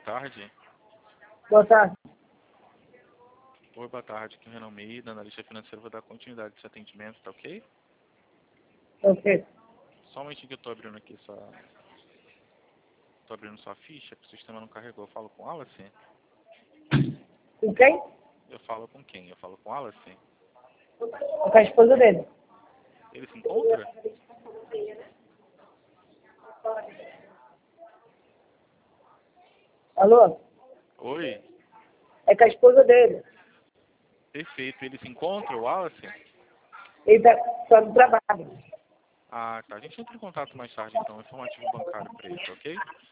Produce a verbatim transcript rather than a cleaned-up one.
tarde. Boa tarde. Oi, boa tarde. Aqui é o Renan Almeida, analista financeiro. Vou dar continuidade desse atendimento, tá ok? Ok. Só um momentinho que eu tô abrindo aqui sua... Tô abrindo sua ficha, que o sistema não carregou. Eu falo com Alice? Com quem? Eu falo com quem? Eu falo com Alice? Com a esposa dele. Ele se encontra? Alô? Oi? É com a esposa dele. Perfeito. Ele se encontra, o Alice? Ele tá, tá no trabalho. Ah, tá. A gente entra em contato mais tarde, então. Informativo bancário pra ele, tá ok?